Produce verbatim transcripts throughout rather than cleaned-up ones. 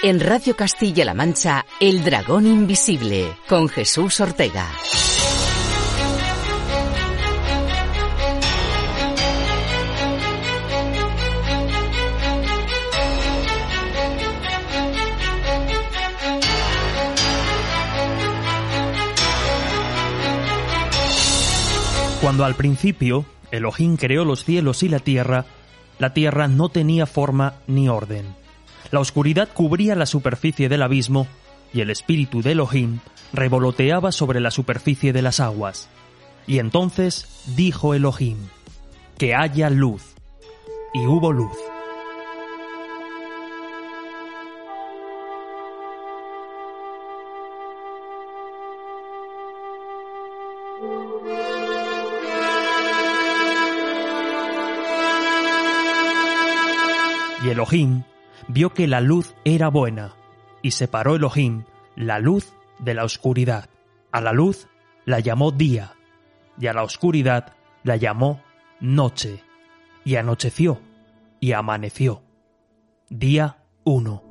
En Radio Castilla-La Mancha, El Dragón Invisible, con Jesús Ortega. Cuando al principio Elohim creó los cielos y la tierra, la tierra no tenía forma ni orden. La oscuridad cubría la superficie del abismo y el espíritu de Elohim revoloteaba sobre la superficie de las aguas. Y entonces dijo Elohim: que haya luz. Y hubo luz. Y Elohim vio que la luz era buena, y separó Elohim la luz de la oscuridad. A la luz la llamó día, y a la oscuridad la llamó noche. Y anocheció, y amaneció. Día uno.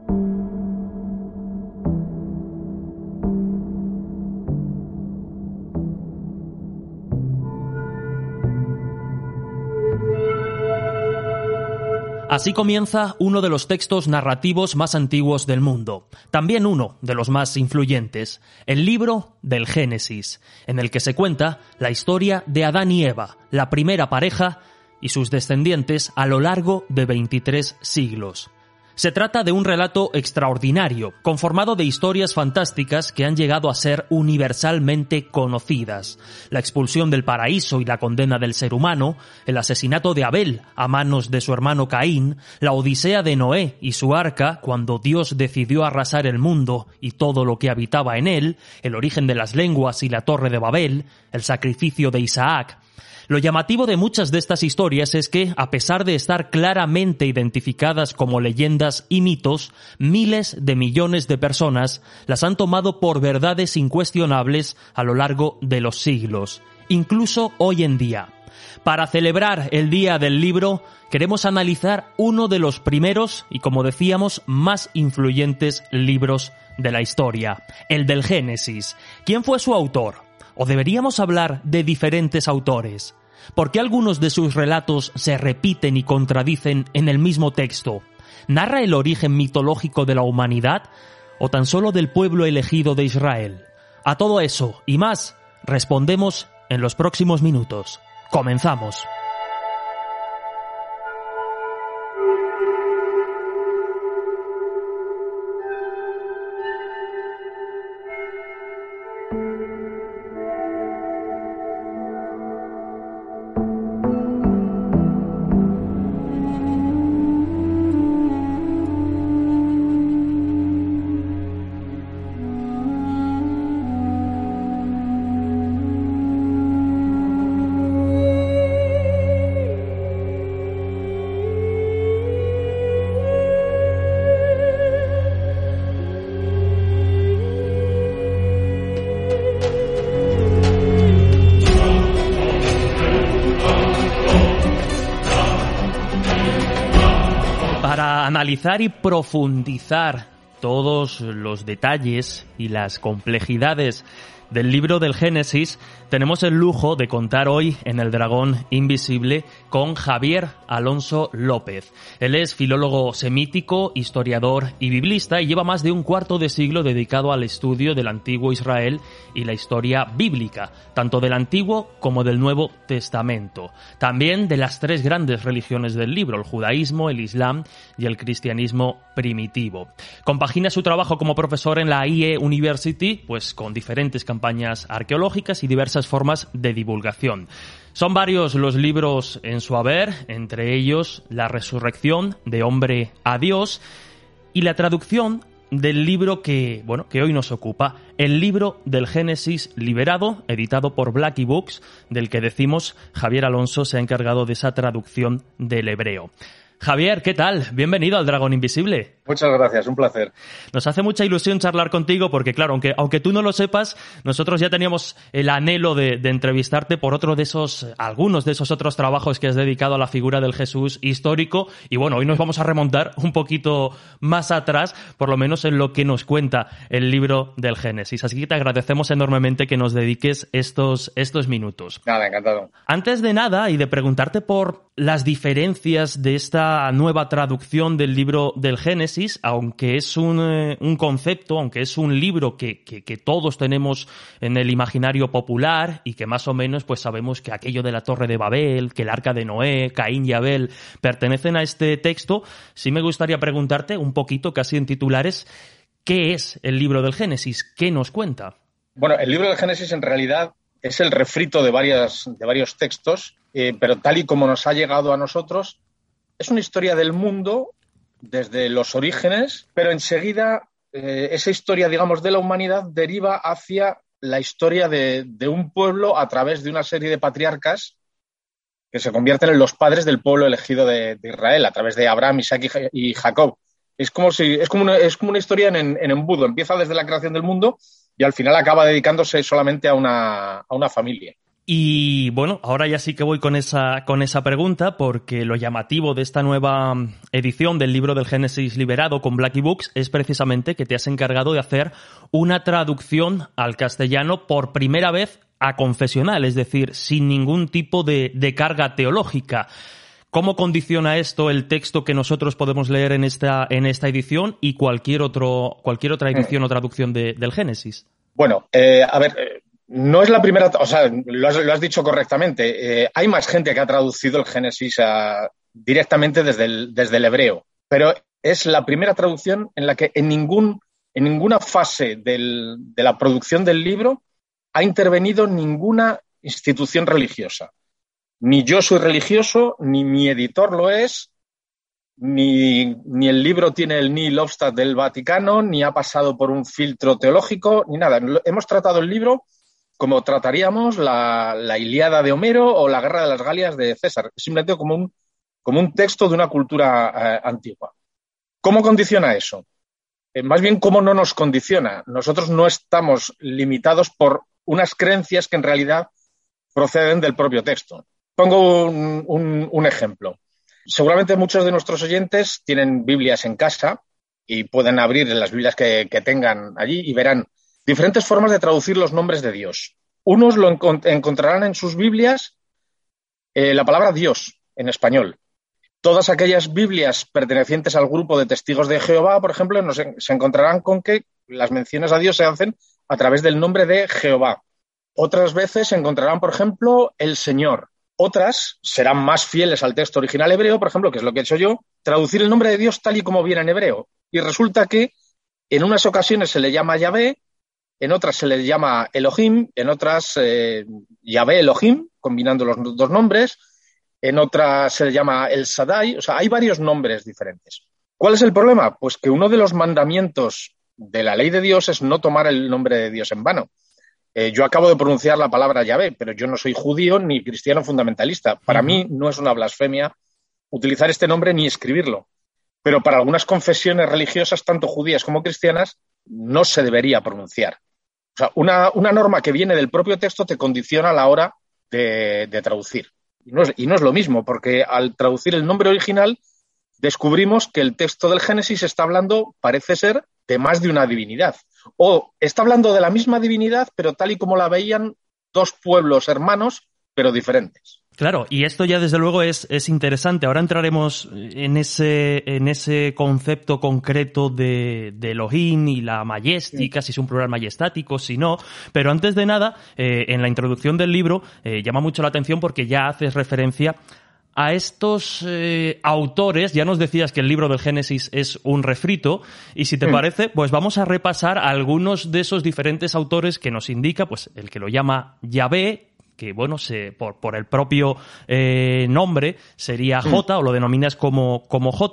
Así comienza uno de los textos narrativos más antiguos del mundo, también uno de los más influyentes, el libro del Génesis, en el que se cuenta la historia de Adán y Eva, la primera pareja, y sus descendientes a lo largo de veintitrés siglos. Se trata de un relato extraordinario, conformado de historias fantásticas que han llegado a ser universalmente conocidas. La expulsión del paraíso y la condena del ser humano, el asesinato de Abel a manos de su hermano Caín, la odisea de Noé y su arca cuando Dios decidió arrasar el mundo y todo lo que habitaba en él, el origen de las lenguas y la torre de Babel, el sacrificio de Isaac. Lo llamativo de muchas de estas historias es que, a pesar de estar claramente identificadas como leyendas y mitos, miles de millones de personas las han tomado por verdades incuestionables a lo largo de los siglos, incluso hoy en día. Para celebrar el Día del Libro, queremos analizar uno de los primeros y, como decíamos, más influyentes libros de la historia, el del Génesis. ¿Quién fue su autor? ¿O deberíamos hablar de diferentes autores? ¿Por qué algunos de sus relatos se repiten y contradicen en el mismo texto? ¿Narra el origen mitológico de la humanidad o tan solo del pueblo elegido de Israel? A todo eso y más respondemos en los próximos minutos. ¡Comenzamos! Analizar y profundizar todos los detalles y las complejidades del libro del Génesis, tenemos el lujo de contar hoy en El Dragón Invisible con Javier Alonso López. Él es filólogo semítico, historiador y biblista y lleva más de un cuarto de siglo dedicado al estudio del antiguo Israel y la historia bíblica, tanto del Antiguo como del Nuevo Testamento. También de las tres grandes religiones del libro, el judaísmo, el islam y el cristianismo primitivo. Compagina su trabajo como profesor en la I E University, pues con diferentes campañas campañas arqueológicas y diversas formas de divulgación. Son varios los libros en su haber, entre ellos La resurrección de hombre a Dios y la traducción del libro que, bueno, que hoy nos ocupa, el libro del Génesis liberado, editado por Blackie Books, del que decimos Javier Alonso se ha encargado de esa traducción del hebreo. Javier, ¿qué tal? Bienvenido al Dragón Invisible. Muchas gracias, un placer. Nos hace mucha ilusión charlar contigo porque, claro, aunque, aunque tú no lo sepas, nosotros ya teníamos el anhelo de, de entrevistarte por otro de esos, algunos de esos otros trabajos que has dedicado a la figura del Jesús histórico. Y bueno, hoy nos vamos a remontar un poquito más atrás, por lo menos en lo que nos cuenta el libro del Génesis. Así que te agradecemos enormemente que nos dediques estos, estos minutos. Nada, encantado. Antes de nada, y de preguntarte por las diferencias de esta nueva traducción del libro del Génesis, aunque es un, eh, un concepto, aunque es un libro que, que, que todos tenemos en el imaginario popular y que más o menos pues sabemos que aquello de la Torre de Babel, que el Arca de Noé, Caín y Abel pertenecen a este texto, sí me gustaría preguntarte un poquito, casi en titulares, ¿qué es el libro del Génesis? ¿Qué nos cuenta? Bueno, el libro del Génesis en realidad es el refrito de, varias, de varios textos, eh, pero tal y como nos ha llegado a nosotros, es una historia del mundo desde los orígenes, pero enseguida eh, esa historia, digamos, de la humanidad deriva hacia la historia de, de un pueblo a través de una serie de patriarcas que se convierten en los padres del pueblo elegido de, de Israel, a través de Abraham, Isaac y Jacob. Es como, si, es como, una, es como una historia en, en embudo. Empieza desde la creación del mundo y al final acaba dedicándose solamente a una, a una familia. Y bueno, ahora ya sí que voy con esa, con esa pregunta, porque lo llamativo de esta nueva edición del libro del Génesis liberado con Blackie Books es precisamente que te has encargado de hacer una traducción al castellano por primera vez a confesional, es decir, sin ningún tipo de, de carga teológica. ¿Cómo condiciona esto el texto que nosotros podemos leer en esta, en esta edición y cualquier, otro, cualquier otra edición mm. o traducción de, del Génesis? Bueno, eh, a ver... Eh... No es la primera, o sea, lo has, lo has dicho correctamente. Eh, hay más gente que ha traducido el Génesis a, directamente desde el, desde el hebreo, pero es la primera traducción en la que en, ningún, en ninguna fase del, de la producción del libro ha intervenido ninguna institución religiosa. Ni yo soy religioso, ni mi editor lo es, ni, ni el libro tiene el Nihil Obstat del Vaticano, ni ha pasado por un filtro teológico, ni nada. Hemos tratado el libro como trataríamos la, la Ilíada de Homero o la Guerra de las Galias de César, simplemente como un, como un texto de una cultura eh, antigua. ¿Cómo condiciona eso? Eh, más bien, ¿cómo no nos condiciona? Nosotros no estamos limitados por unas creencias que en realidad proceden del propio texto. Pongo un, un, un ejemplo. Seguramente muchos de nuestros oyentes tienen Biblias en casa y pueden abrir las Biblias que, que tengan allí y verán diferentes formas de traducir los nombres de Dios. Unos lo encont- encontrarán en sus Biblias eh, la palabra Dios en español. Todas aquellas Biblias pertenecientes al grupo de Testigos de Jehová, por ejemplo, nos en- se encontrarán con que las menciones a Dios se hacen a través del nombre de Jehová. Otras veces se encontrarán, por ejemplo, el Señor. Otras serán más fieles al texto original hebreo, por ejemplo, que es lo que he hecho yo, traducir el nombre de Dios tal y como viene en hebreo. Y resulta que en unas ocasiones se le llama Yahvé, en otras se le llama Elohim, en otras eh, Yahvé Elohim, combinando los dos nombres, en otras se le llama El Shaddai, o sea, hay varios nombres diferentes. ¿Cuál es el problema? Pues que uno de los mandamientos de la ley de Dios es no tomar el nombre de Dios en vano. Eh, yo acabo de pronunciar la palabra Yahvé, pero yo no soy judío ni cristiano fundamentalista. Para uh-huh. mí no es una blasfemia utilizar este nombre ni escribirlo. Pero para algunas confesiones religiosas, tanto judías como cristianas, no se debería pronunciar. O sea, una, una norma que viene del propio texto te condiciona a la hora de, de traducir. Y no, es, y no es lo mismo, porque al traducir el nombre original descubrimos que el texto del Génesis está hablando, parece ser, de más de una divinidad. O está hablando de la misma divinidad, pero tal y como la veían dos pueblos hermanos, pero diferentes. Claro, y esto ya desde luego es, es interesante. Ahora entraremos en ese, en ese concepto concreto de, de Elohim y la mayéstica, sí. Si es un plural majestático, si no. Pero antes de nada, eh, en la introducción del libro eh, llama mucho la atención porque ya haces referencia a estos eh, autores. Ya nos decías que el libro del Génesis es un refrito, y si te mm. parece, pues vamos a repasar algunos de esos diferentes autores que nos indica, pues el que lo llama Yahvé, que bueno, se, por, por el propio eh, nombre sería J, mm. o lo denominas como, como J,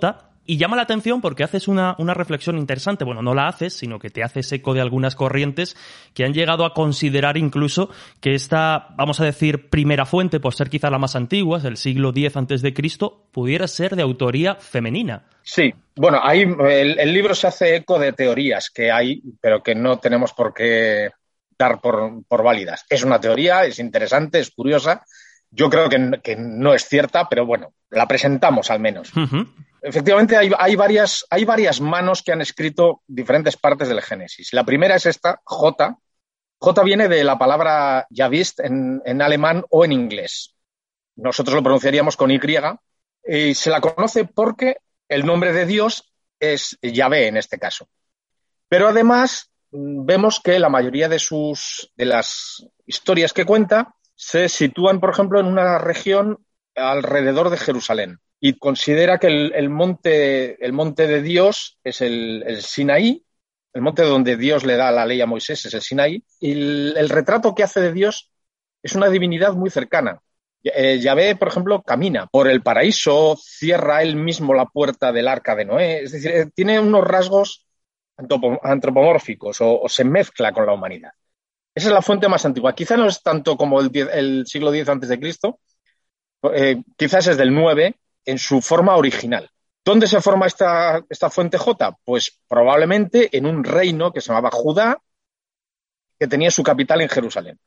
Y llama la atención porque haces una, una reflexión interesante. Bueno, no la haces, sino que te haces eco de algunas corrientes que han llegado a considerar incluso que esta, vamos a decir, primera fuente, por ser quizá la más antigua, del siglo diez antes de Cristo, pudiera ser de autoría femenina. Sí, bueno, hay, el, el libro se hace eco de teorías que hay, pero que no tenemos por qué dar por, por válidas. Es una teoría, es interesante, es curiosa. Yo creo que, que no es cierta, pero bueno, la presentamos al menos. Uh-huh. Efectivamente, hay, hay, varias, hay varias manos que han escrito diferentes partes del Génesis. La primera es esta, J. J viene de la palabra Yavist en, en alemán o en inglés. Nosotros lo pronunciaríamos con Y. Y se la conoce porque el nombre de Dios es Yahvé en este caso. Pero además vemos que la mayoría de, sus, de las historias que cuenta se sitúan, por ejemplo, en una región alrededor de Jerusalén. Y considera que el, el, monte, el monte de Dios es el, el Sinaí, el monte donde Dios le da la ley a Moisés es el Sinaí, y el, el retrato que hace de Dios es una divinidad muy cercana. Eh, Yahvé, por ejemplo, camina por el paraíso, cierra él mismo la puerta del arca de Noé, es decir, eh, tiene unos rasgos antropomórficos o, o se mezcla con la humanidad. Esa es la fuente más antigua. Quizá no es tanto como el, el siglo diez antes de Cristo, eh, quizás es del nueve, en su forma original. ¿Dónde se forma esta, esta fuente J? Pues probablemente en un reino que se llamaba Judá, que tenía su capital en Jerusalén.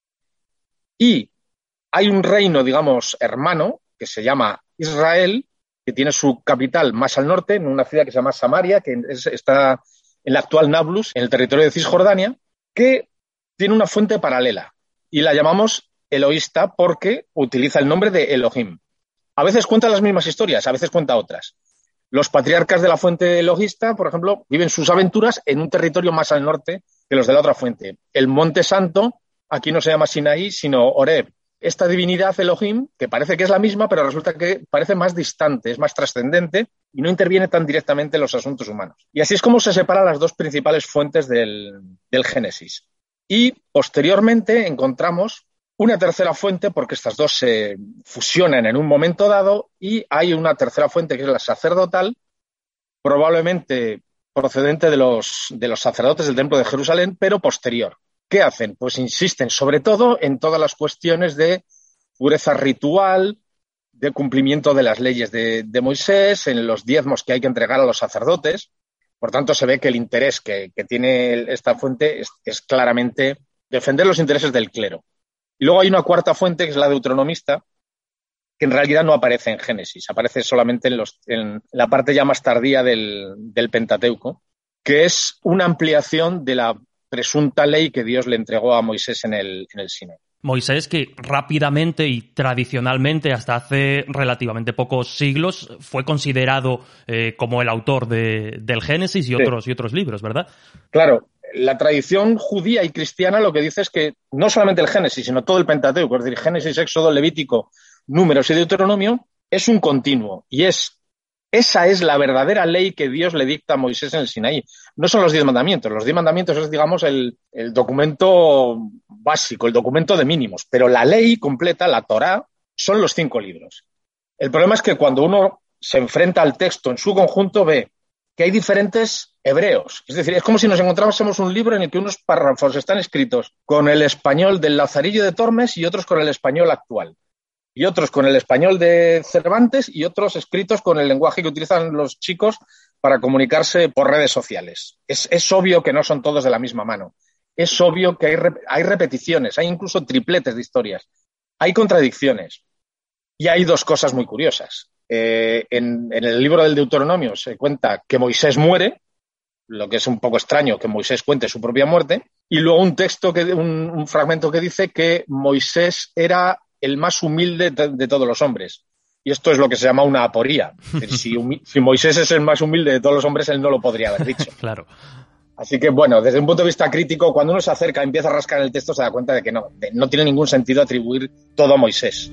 Y hay un reino, digamos, hermano, que se llama Israel, que tiene su capital más al norte, en una ciudad que se llama Samaria, que es, está en la actual Nablus, en el territorio de Cisjordania, que tiene una fuente paralela. Y la llamamos Eloísta porque utiliza el nombre de Elohim. A veces cuenta las mismas historias, a veces cuenta otras. Los patriarcas de la fuente elohista, por ejemplo, viven sus aventuras en un territorio más al norte que los de la otra fuente. El Monte Santo, aquí no se llama Sinaí, sino Horeb. Esta divinidad Elohim, que parece que es la misma, pero resulta que parece más distante, es más trascendente y no interviene tan directamente en los asuntos humanos. Y así es como se separan las dos principales fuentes del, del Génesis. Y posteriormente encontramos una tercera fuente, porque estas dos se fusionan en un momento dado, y hay una tercera fuente que es la sacerdotal, probablemente procedente de los, de los sacerdotes del Templo de Jerusalén, pero posterior. ¿Qué hacen? Pues insisten sobre todo en todas las cuestiones de pureza ritual, de cumplimiento de las leyes de, de Moisés, en los diezmos que hay que entregar a los sacerdotes. Por tanto, se ve que el interés que, que tiene esta fuente es, es claramente defender los intereses del clero. Y luego hay una cuarta fuente, que es la deuteronomista, que en realidad no aparece en Génesis, aparece solamente en, los, en la parte ya más tardía del, del Pentateuco, que es una ampliación de la presunta ley que Dios le entregó a Moisés en el, en el Sinaí. Moisés, que rápidamente y tradicionalmente, hasta hace relativamente pocos siglos, fue considerado eh, como el autor de, del Génesis y otros, sí. y otros libros, ¿verdad? Claro. La tradición judía y cristiana lo que dice es que no solamente el Génesis, sino todo el Pentateuco, es decir, Génesis, Éxodo, Levítico, Números y Deuteronomio, es un continuo. Y es esa es la verdadera ley que Dios le dicta a Moisés en el Sinaí. No son los diez mandamientos. Los diez mandamientos es, digamos, el, el documento básico, el documento de mínimos. Pero la ley completa, la Torá, son los cinco libros. El problema es que cuando uno se enfrenta al texto en su conjunto, ve que hay diferentes hebreos. Es decir, es como si nos encontrásemos un libro en el que unos párrafos están escritos con el español del Lazarillo de Tormes y otros con el español actual. Y otros con el español de Cervantes y otros escritos con el lenguaje que utilizan los chicos para comunicarse por redes sociales. Es, es obvio que no son todos de la misma mano. Es obvio que hay, hay repeticiones, hay incluso tripletes de historias. Hay contradicciones. Y hay dos cosas muy curiosas. Eh, en, en el libro del Deuteronomio se cuenta que Moisés muere, lo que es un poco extraño que Moisés cuente su propia muerte, y luego un texto, que, un, un fragmento que dice que Moisés era el más humilde de, de todos los hombres. Y esto es lo que se llama una aporía. Es decir, si, humi- si Moisés es el más humilde de todos los hombres, él no lo podría haber dicho. Claro. Así que, bueno, desde un punto de vista crítico, cuando uno se acerca y empieza a rascar el texto, se da cuenta de que no, de, no tiene ningún sentido atribuir todo a Moisés.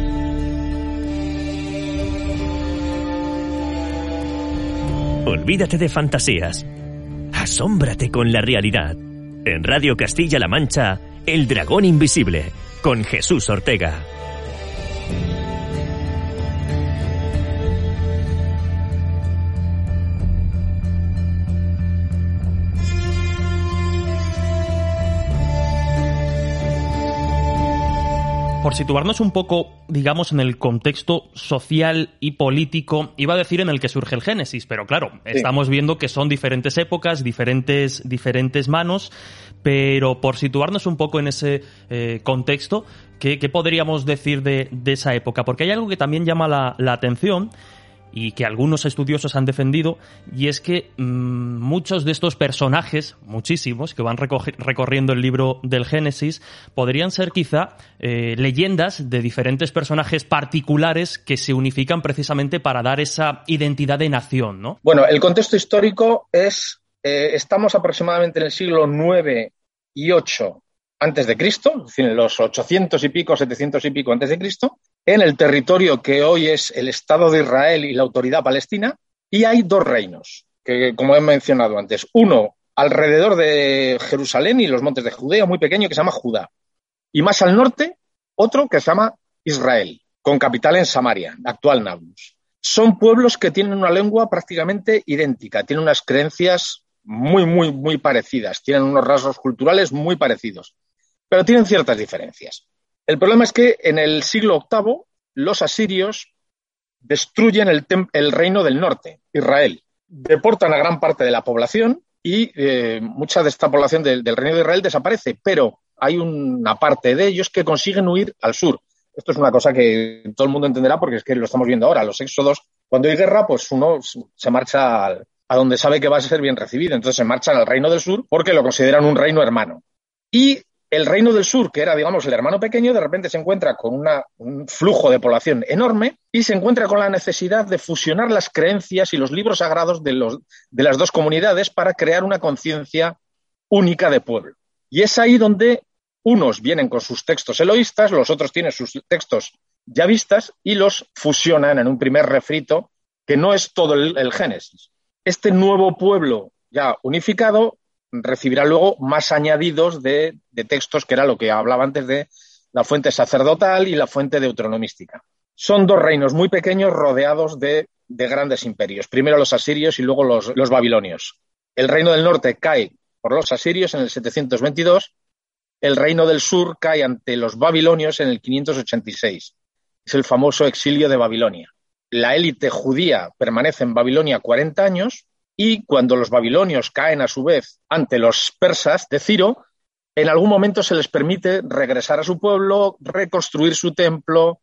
Olvídate de fantasías. Asómbrate con la realidad. En Radio Castilla-La Mancha, El Dragón Invisible, con Jesús Ortega. Por situarnos un poco, digamos, en el contexto social y político, iba a decir en el que surge el Génesis, pero claro, sí. Estamos viendo que son diferentes épocas, diferentes, diferentes manos, pero por situarnos un poco en ese eh, contexto, ¿qué, qué podríamos decir de, de esa época? Porque hay algo que también llama la, la atención y que algunos estudiosos han defendido, y es que mmm, muchos de estos personajes, muchísimos, que van recorri- recorriendo el libro del Génesis, podrían ser quizá eh, leyendas de diferentes personajes particulares que se unifican precisamente para dar esa identidad de nación, ¿no? Bueno, el contexto histórico es, eh, estamos aproximadamente en el siglo nueve y ocho antes de Cristo, es decir, en los ochocientos y pico, setecientos y pico antes de Cristo, en el territorio que hoy es el Estado de Israel y la Autoridad Palestina, y hay dos reinos, que como he mencionado antes, uno alrededor de Jerusalén y los montes de Judea, muy pequeño, que se llama Judá, y más al norte, otro que se llama Israel, con capital en Samaria, actual Nablus. Son pueblos que tienen una lengua prácticamente idéntica, tienen unas creencias muy, muy, muy parecidas, tienen unos rasgos culturales muy parecidos, pero tienen ciertas diferencias. El problema es que en el siglo octavo los asirios destruyen el, tem- el reino del norte, Israel. Deportan a gran parte de la población y eh, mucha de esta población del, del reino de Israel desaparece, pero hay una parte de ellos que consiguen huir al sur. Esto es una cosa que todo el mundo entenderá porque es que lo estamos viendo ahora. Los éxodos, cuando hay guerra, pues uno se marcha al, a donde sabe que va a ser bien recibido. Entonces se marchan al reino del sur porque lo consideran un reino hermano. Y el reino del sur, que era, digamos, el hermano pequeño, de repente se encuentra con una, un flujo de población enorme y se encuentra con la necesidad de fusionar las creencias y los libros sagrados de, los, de las dos comunidades para crear una conciencia única de pueblo. Y es ahí donde unos vienen con sus textos eloístas, los otros tienen sus textos yavistas y los fusionan en un primer refrito que no es todo el, el Génesis. Este nuevo pueblo ya unificado recibirá luego más añadidos de, de textos, que era lo que hablaba antes de la fuente sacerdotal y la fuente deuteronomística. Son dos reinos muy pequeños rodeados de, de grandes imperios. Primero los asirios y luego los, los babilonios. El reino del norte cae por los asirios en el setecientos veintidós. El reino del sur cae ante los babilonios en el quinientos ochenta y seis. Es el famoso exilio de Babilonia. La élite judía permanece en Babilonia cuarenta años. Y cuando los babilonios caen a su vez ante los persas de Ciro, en algún momento se les permite regresar a su pueblo, reconstruir su templo,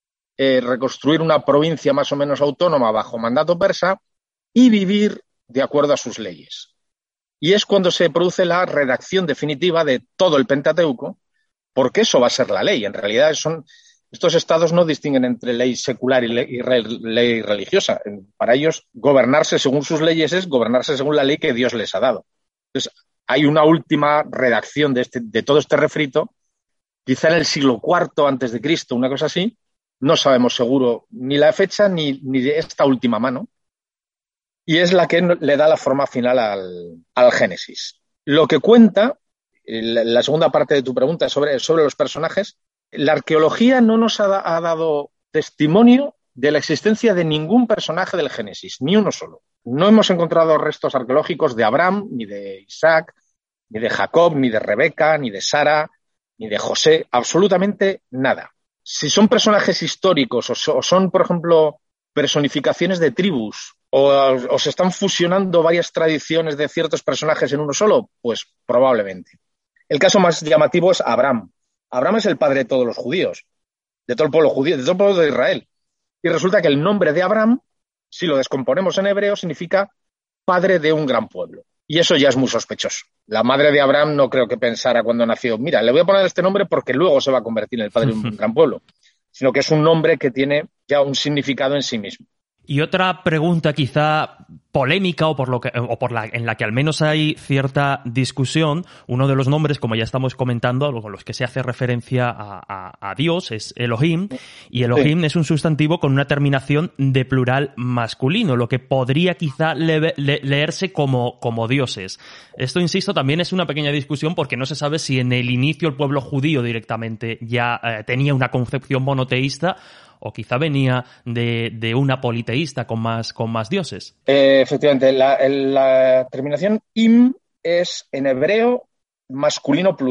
eh, reconstruir una provincia más o menos autónoma bajo mandato persa y vivir de acuerdo a sus leyes. Y es cuando se produce la redacción definitiva de todo el Pentateuco, porque eso va a ser la ley. En realidad son... Estos estados no distinguen entre ley secular y ley, y re, ley religiosa. Para ellos, gobernarse según sus leyes es gobernarse según la ley que Dios les ha dado. Entonces, hay una última redacción de, este, de todo este refrito, quizá en el siglo cuarto antes de Cristo, una cosa así. No sabemos seguro ni la fecha ni, ni de esta última mano. Y es la que le da la forma final al, al Génesis. Lo que cuenta, la segunda parte de tu pregunta sobre, sobre los personajes, la arqueología no nos ha, da, ha dado testimonio de la existencia de ningún personaje del Génesis, ni uno solo. No hemos encontrado restos arqueológicos de Abraham, ni de Isaac, ni de Jacob, ni de Rebeca, ni de Sara, ni de José, absolutamente nada. Si son personajes históricos o, so, o son, por ejemplo, personificaciones de tribus o, o se están fusionando varias tradiciones de ciertos personajes en uno solo, pues probablemente. El caso más llamativo es Abraham. Abraham es el padre de todos los judíos, de todo el pueblo judío, de todo el pueblo de Israel. Y resulta que el nombre de Abraham, si lo descomponemos en hebreo, significa padre de un gran pueblo. Y eso ya es muy sospechoso. La madre de Abraham no creo que pensara cuando nació, mira, le voy a poner este nombre porque luego se va a convertir en el padre de un gran pueblo, sino que es un nombre que tiene ya un significado en sí mismo. Y otra pregunta quizá polémica o por lo que o por la en la que al menos hay cierta discusión, uno de los nombres, como ya estamos comentando, con los que se hace referencia a, a, a Dios es Elohim, y Elohim sí. Es un sustantivo con una terminación de plural masculino, lo que podría quizá le, le, leerse como, como dioses. Esto, insisto, también es una pequeña discusión porque no se sabe si en el inicio el pueblo judío directamente ya eh, tenía una concepción monoteísta o quizá venía de, de una politeísta con más, con más dioses. Eh, efectivamente, la, la terminación im es en hebreo masculino plural.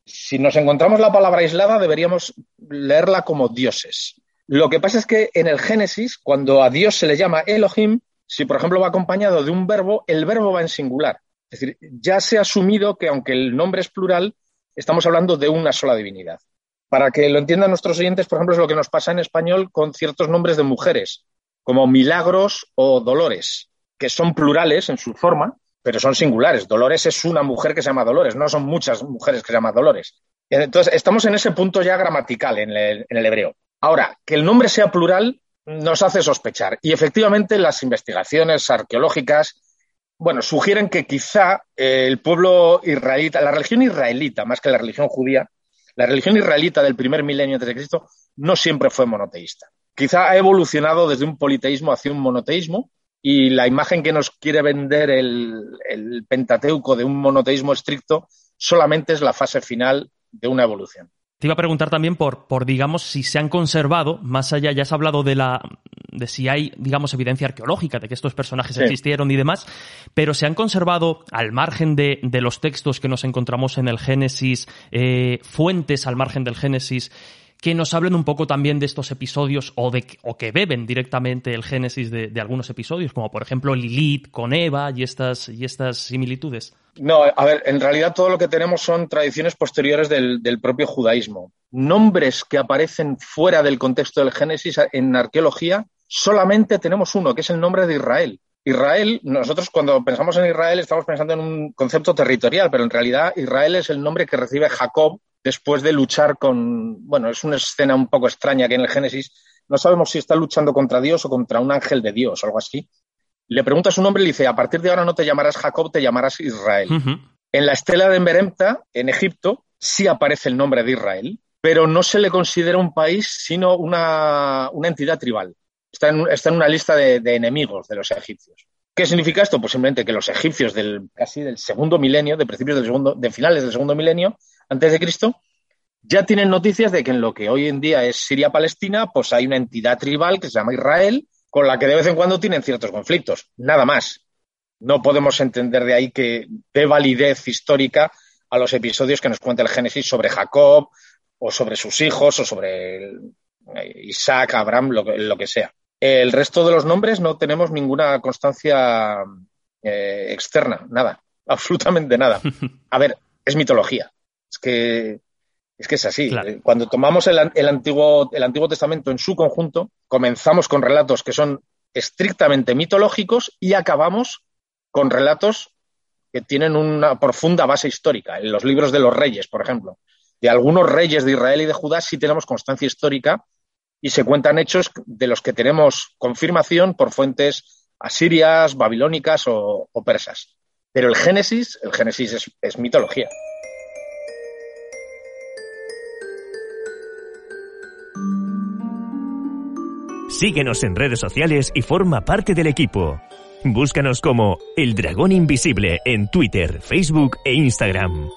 Si nos encontramos la palabra aislada, deberíamos leerla como dioses. Lo que pasa es que en el Génesis, cuando a Dios se le llama Elohim, si por ejemplo va acompañado de un verbo, el verbo va en singular. Es decir, ya se ha asumido que aunque el nombre es plural, estamos hablando de una sola divinidad. Para que lo entiendan nuestros oyentes, por ejemplo, es lo que nos pasa en español con ciertos nombres de mujeres, como Milagros o Dolores, que son plurales en su forma, pero son singulares. Dolores es una mujer que se llama Dolores, no son muchas mujeres que se llaman Dolores. Entonces, estamos en ese punto ya gramatical en el, en el hebreo. Ahora, que el nombre sea plural nos hace sospechar. Y efectivamente las investigaciones arqueológicas, bueno, sugieren que quizá eh, el pueblo israelita, la religión israelita, más que la religión judía, la religión israelita del primer milenio antes de Cristo no siempre fue monoteísta. Quizá ha evolucionado desde un politeísmo hacia un monoteísmo, y la imagen que nos quiere vender el, el Pentateuco de un monoteísmo estricto solamente es la fase final de una evolución. Te iba a preguntar también por, por, digamos, si se han conservado, más allá, ya has hablado de la de si hay, digamos, evidencia arqueológica de que estos personajes sí. existieron y demás, pero se han conservado, al margen de, de los textos que nos encontramos en el Génesis, eh, fuentes al margen del Génesis, que nos hablen un poco también de estos episodios o, de, o que beben directamente el Génesis de, de algunos episodios, como por ejemplo Lilith con Eva y estas, y estas similitudes. No, a ver, en realidad todo lo que tenemos son tradiciones posteriores del, del propio judaísmo. Nombres que aparecen fuera del contexto del Génesis en arqueología, solamente tenemos uno, que es el nombre de Israel. Israel, nosotros cuando pensamos en Israel estamos pensando en un concepto territorial, pero en realidad Israel es el nombre que recibe Jacob después de luchar con... Bueno, es una escena un poco extraña que en el Génesis no sabemos si está luchando contra Dios o contra un ángel de Dios o algo así. Le pregunta su nombre y le dice, a partir de ahora no te llamarás Jacob, te llamarás Israel. Uh-huh. En la estela de Meremta, en Egipto, sí aparece el nombre de Israel, pero no se le considera un país, sino una, una entidad tribal. Está en, está en una lista de, de enemigos de los egipcios. ¿Qué significa esto? Pues simplemente que los egipcios del casi del segundo milenio, de principios del segundo, de finales del segundo milenio, antes de Cristo, ya tienen noticias de que en lo que hoy en día es Siria-Palestina, pues hay una entidad tribal que se llama Israel, con la que de vez en cuando tienen ciertos conflictos. Nada más. No podemos entender de ahí que dé validez histórica a los episodios que nos cuenta el Génesis sobre Jacob, o sobre sus hijos, o sobre el, Isaac, Abraham, lo que, lo que sea. El resto de los nombres no tenemos ninguna constancia eh, externa, nada, absolutamente nada. A ver, es mitología. Es que es, que es así. Claro. Cuando tomamos el, el, antiguo, el Antiguo Testamento en su conjunto, comenzamos con relatos que son estrictamente mitológicos y acabamos con relatos que tienen una profunda base histórica. En los libros de los reyes, por ejemplo, de algunos reyes de Israel y de Judá sí tenemos constancia histórica y se cuentan hechos de los que tenemos confirmación por fuentes asirias, babilónicas o, o persas. Pero el Génesis, el Génesis es, es mitología. Síguenos en redes sociales y forma parte del equipo. Búscanos como El Dragón Invisible en Twitter, Facebook e Instagram.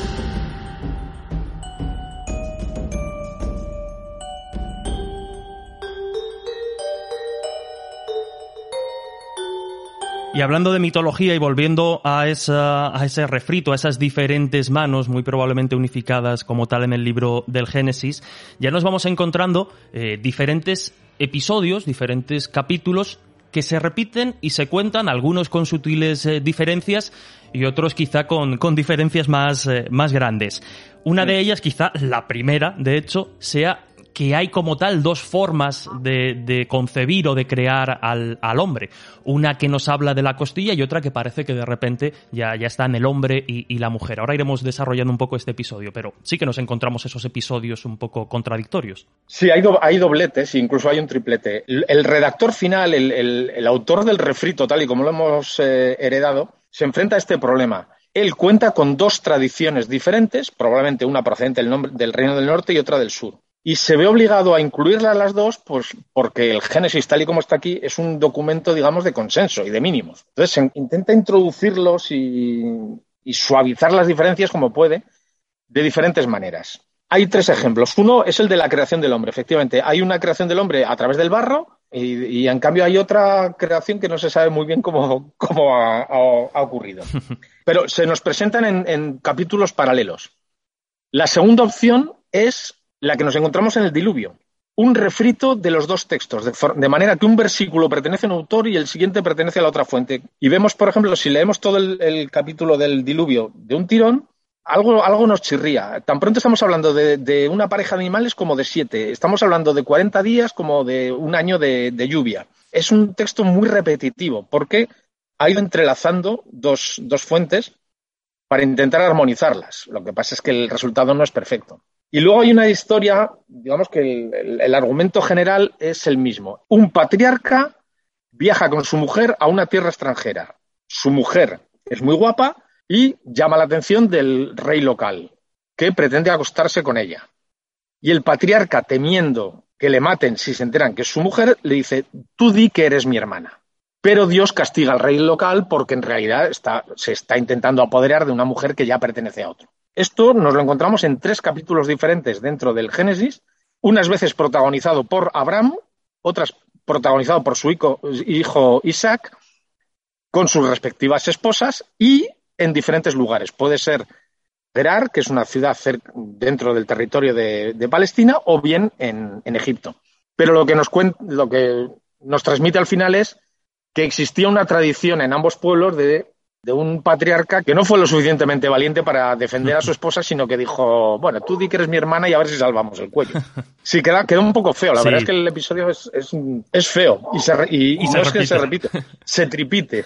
Y hablando de mitología y volviendo a, esa, a ese refrito, a esas diferentes manos, muy probablemente unificadas como tal en el libro del Génesis, ya nos vamos encontrando eh, diferentes episodios, diferentes capítulos que se repiten y se cuentan, algunos con sutiles eh, diferencias y otros quizá con, con diferencias más, eh, más grandes. Una de ellas, quizá la primera, de hecho, sea que hay como tal dos formas de, de concebir o de crear al, al hombre. Una que nos habla de la costilla y otra que parece que de repente ya, ya está en el hombre y, y la mujer. Ahora iremos desarrollando un poco este episodio, pero sí que nos encontramos esos episodios un poco contradictorios. Sí, hay, do, hay dobletes, incluso hay un triplete. El, el redactor final, el, el, el autor del refrito, tal y como lo hemos eh, heredado, se enfrenta a este problema. Él cuenta con dos tradiciones diferentes, probablemente una procedente del, nombre, del Reino del Norte y otra del Sur. Y se ve obligado a incluirlas las dos pues, porque el Génesis, tal y como está aquí, es un documento, digamos, de consenso y de mínimos. Entonces se intenta introducirlos y, y suavizar las diferencias como puede, de diferentes maneras. Hay tres ejemplos. Uno es el de la creación del hombre. Efectivamente, hay una creación del hombre a través del barro y, y en cambio hay otra creación que no se sabe muy bien cómo, cómo ha, ha, ha ocurrido. Pero se nos presentan en, en capítulos paralelos. La segunda opción es la que nos encontramos en el Diluvio. Un refrito de los dos textos, de, for- de manera que un versículo pertenece a un autor y el siguiente pertenece a la otra fuente. Y vemos, por ejemplo, si leemos todo el, el capítulo del Diluvio de un tirón, algo, algo nos chirría. Tan pronto estamos hablando de, de una pareja de animales como de siete. Estamos hablando de cuarenta días como de un año de, de lluvia. Es un texto muy repetitivo porque ha ido entrelazando dos, dos fuentes para intentar armonizarlas. Lo que pasa es que el resultado no es perfecto. Y luego hay una historia, digamos que el, el, el argumento general es el mismo. Un patriarca viaja con su mujer a una tierra extranjera. Su mujer es muy guapa y llama la atención del rey local, que pretende acostarse con ella. Y el patriarca, temiendo que le maten si se enteran que es su mujer, le dice, tú di que eres mi hermana. Pero Dios castiga al rey local porque en realidad está, se está intentando apoderar de una mujer que ya pertenece a otro. Esto nos lo encontramos en tres capítulos diferentes dentro del Génesis, unas veces protagonizado por Abraham, otras protagonizado por su hijo, hijo Isaac, con sus respectivas esposas y en diferentes lugares. Puede ser Gerar, que es una ciudad cerca, dentro del territorio de, de Palestina, o bien en, en Egipto. Pero lo que, nos cuenta, lo que nos transmite al final es que existía una tradición en ambos pueblos de, de un patriarca que no fue lo suficientemente valiente para defender a su esposa, sino que dijo, bueno, tú di que eres mi hermana y a ver si salvamos el cuello. Sí, queda, queda un poco feo. La sí. verdad es que el episodio es, es, es feo y, se, y, y, y no es que se repite, se tripite.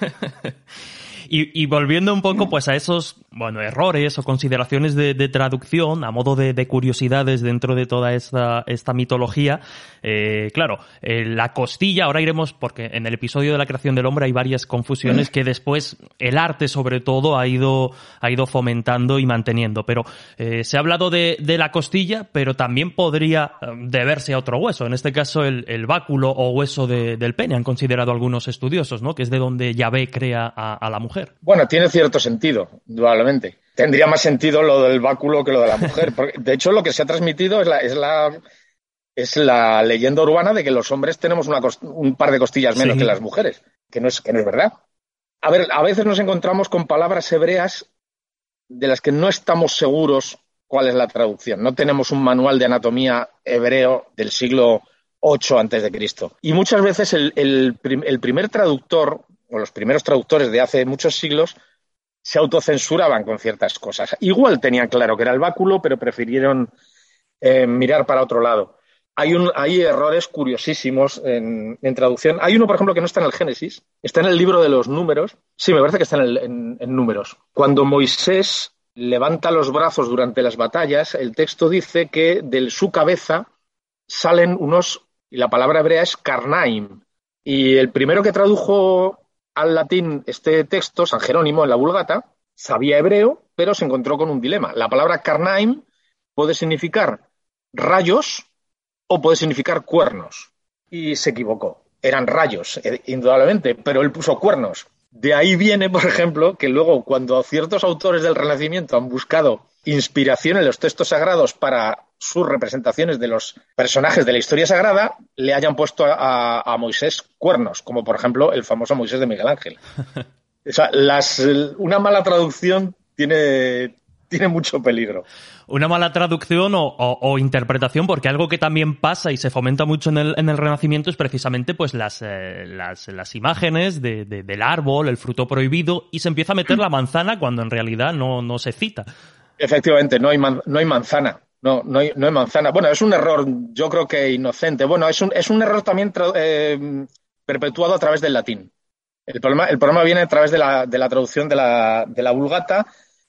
Y, y volviendo un poco pues a esos bueno errores o consideraciones de, de traducción a modo de, de curiosidades dentro de toda esta, esta mitología, eh, claro, eh, la costilla, ahora iremos porque en el episodio de la creación del hombre hay varias confusiones que después el arte sobre todo ha ido, ha ido fomentando y manteniendo, pero eh, se ha hablado de, de la costilla, pero también podría deberse a otro hueso, en este caso el, el báculo o hueso de, del pene, han considerado algunos estudiosos, ¿no? Que es de donde Yahvé crea a, a la mujer. Bueno, tiene cierto sentido, indudablemente. Tendría más sentido lo del báculo que lo de la mujer. Porque, de hecho, lo que se ha transmitido es la, es la, es la leyenda urbana de que los hombres tenemos una cost- un par de costillas menos sí. que las mujeres, que no es, que no es verdad. A ver, a veces nos encontramos con palabras hebreas de las que no estamos seguros cuál es la traducción. No tenemos un manual de anatomía hebreo del siglo ocho antes de Cristo. Y muchas veces el, el, el primer traductor o los primeros traductores de hace muchos siglos se autocensuraban con ciertas cosas. Igual tenían claro que era el báculo, pero prefirieron eh, mirar para otro lado. Hay, un, hay errores curiosísimos en, en traducción. Hay uno, por ejemplo, que no está en el Génesis, está en el libro de los Números. Sí, me parece que está en, el, en, en Números. Cuando Moisés levanta los brazos durante las batallas, el texto dice que de su cabeza salen unos, y la palabra hebrea es karnaim. Y el primero que tradujo al latín este texto, San Jerónimo, en la Vulgata, sabía hebreo, pero se encontró con un dilema. La palabra karnaim puede significar rayos o puede significar cuernos. Y se equivocó. Eran rayos, indudablemente, pero él puso cuernos. De ahí viene, por ejemplo, que luego cuando ciertos autores del Renacimiento han buscado inspiración en los textos sagrados para sus representaciones de los personajes de la historia sagrada, le hayan puesto a, a Moisés cuernos, como por ejemplo el famoso Moisés de Miguel Ángel. O sea, las, una mala traducción tiene, tiene mucho peligro. Una mala traducción o, o, o interpretación, porque algo que también pasa y se fomenta mucho en el, en el Renacimiento es precisamente pues las, eh, las, las imágenes de, de, del árbol, el fruto prohibido, y se empieza a meter la manzana cuando en realidad no, no se cita. Efectivamente, no hay, man, no hay manzana. No, no hay, no hay manzana. Bueno, es un error, yo creo que inocente. Bueno, es un, es un error también tra- eh, perpetuado a través del latín. El problema, el problema viene a través de la, de la traducción de la, de la Vulgata.